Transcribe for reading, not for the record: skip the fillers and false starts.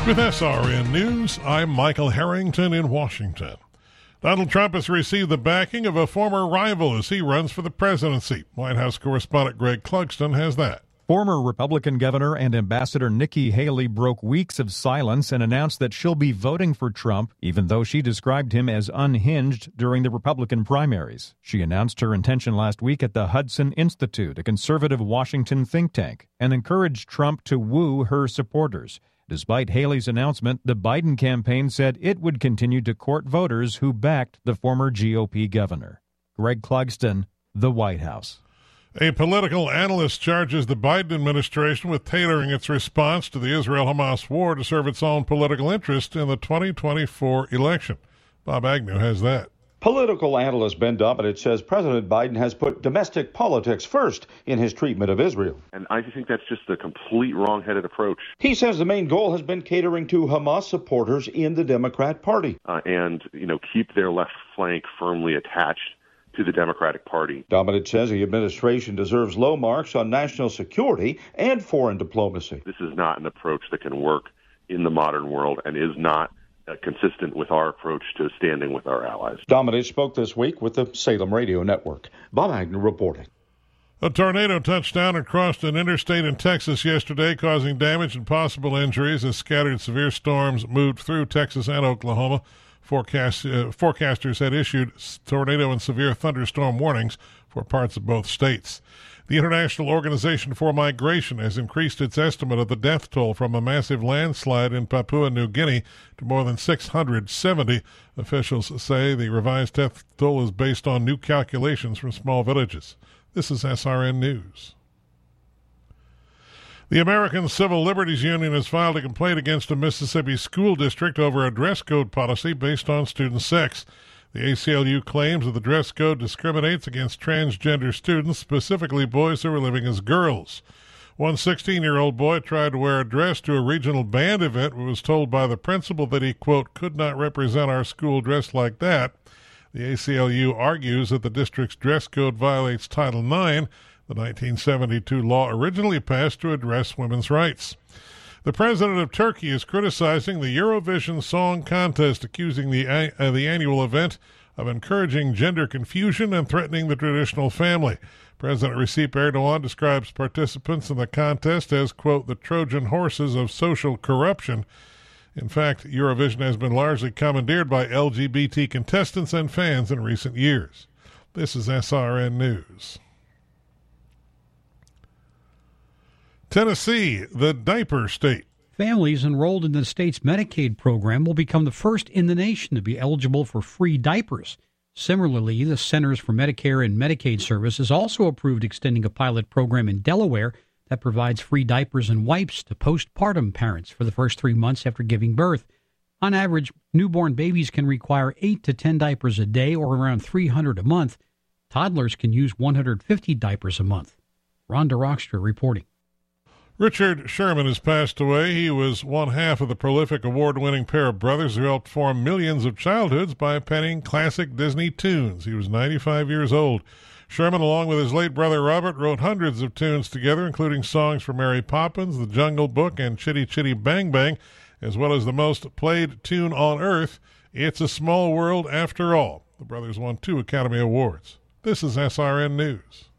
With SRN News, I'm Michael Harrington in Washington. Donald Trump has received the backing of a former rival as he runs for the presidency. White House correspondent Greg Clugston has that. Former Republican Governor and Ambassador Nikki Haley broke weeks of silence and announced that she'll be voting for Trump, even though she described him as unhinged during the Republican primaries. She announced her intention last week at the Hudson Institute, a conservative Washington think tank, and encouraged Trump to woo her supporters. Despite Haley's announcement, the Biden campaign said it would continue to court voters who backed the former GOP governor. Greg Clugston, the White House. A political analyst charges the Biden administration with tailoring its response to the Israel-Hamas war to serve its own political interest in the 2024 election. Bob Agnew has that. Political analyst Ben Domenech says President Biden has put domestic politics first in his treatment of Israel. And I think that's just a complete wrong-headed approach. He says the main goal has been catering to Hamas supporters in the Democrat Party. And keep their left flank firmly attached to the Democratic Party. Domenech says the administration deserves low marks on national security and foreign diplomacy. This is not an approach that can work in the modern world and is not consistent with our approach to standing with our allies. Domenech spoke this week with the Salem Radio Network. Bob Agnew reporting. A tornado touched down and crossed an interstate in Texas yesterday, causing damage and possible injuries as scattered severe storms moved through Texas and Oklahoma. Forecasters had issued tornado and severe thunderstorm warnings for parts of both states. The International Organization for Migration has increased its estimate of the death toll from a massive landslide in Papua New Guinea to more than 670. Officials say the revised death toll is based on new calculations from small villages. This is SRN News. The American Civil Liberties Union has filed a complaint against a Mississippi school district over a dress code policy based on student sex. The ACLU claims that the dress code discriminates against transgender students, specifically boys who are living as girls. One 16-year-old boy tried to wear a dress to a regional band event but was told by the principal that he, quote, could not represent our school dressed like that. The ACLU argues that the district's dress code violates Title IX, the 1972 law originally passed to address women's rights. The president of Turkey is criticizing the Eurovision Song Contest, accusing the annual event of encouraging gender confusion and threatening the traditional family. President Recep Erdogan describes participants in the contest as, quote, the Trojan horses of social corruption. In fact, Eurovision has been largely commandeered by LGBT contestants and fans in recent years. This is SRN News. Tennessee, the diaper state. Families enrolled in the state's Medicaid program will become the first in the nation to be eligible for free diapers. Similarly, the Centers for Medicare and Medicaid Services also approved extending a pilot program in Delaware that provides free diapers and wipes to postpartum parents for the first 3 months after giving birth. On average, newborn babies can require 8 to 10 diapers a day, or around 300 a month. Toddlers can use 150 diapers a month. Rhonda Rockstra reporting. Richard Sherman has passed away. He was one half of the prolific award-winning pair of brothers who helped form millions of childhoods by penning classic Disney tunes. He was 95 years old. Sherman, along with his late brother Robert, wrote hundreds of tunes together, including songs for Mary Poppins, The Jungle Book, and Chitty Chitty Bang Bang, as well as the most played tune on Earth, It's a Small World After All. The brothers won 2 Academy Awards. This is SRN News.